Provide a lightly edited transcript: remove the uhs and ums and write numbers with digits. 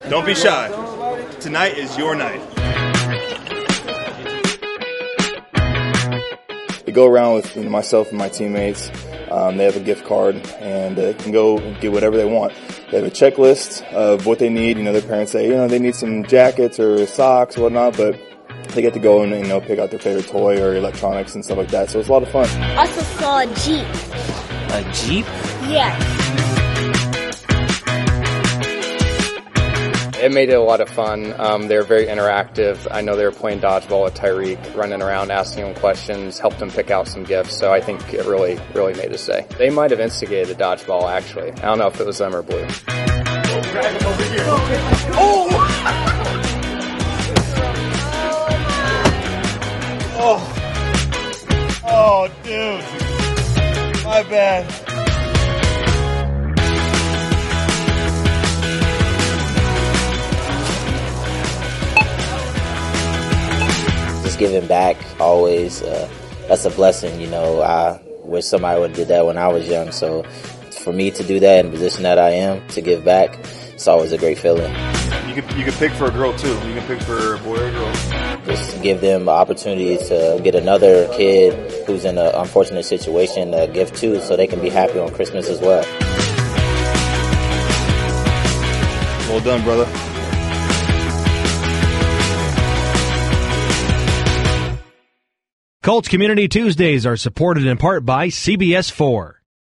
Don't be shy. Tonight is your night. We go around with myself and my teammates. They have a gift card, and they can go and get whatever they want. They have a checklist of what they need. Their parents say, they need some jackets or socks or whatnot, but they get to go and, pick out their favorite toy or electronics and stuff like that. So it's a lot of fun. Also saw a Jeep. A Jeep? Yeah. It made it a lot of fun. They were very interactive. I know they were playing dodgeball with Tyreek, running around, asking him questions, helped him pick out some gifts. So I think it really, really made his day. They might have instigated the dodgeball, actually. I don't know if it was them or Blue. Oh, dude. My bad. Giving back always, that's a blessing. I wish somebody would have did that when I was young. So for me to do that in the position that I am, to give back, it's always a great feeling. You can pick for a girl too. You can pick for a boy or a girl. Just give them the opportunity to get another kid who's in an unfortunate situation a gift too, so they can be happy on Christmas as well. Well done, brother. Colts Community Tuesdays are supported in part by CBS 4.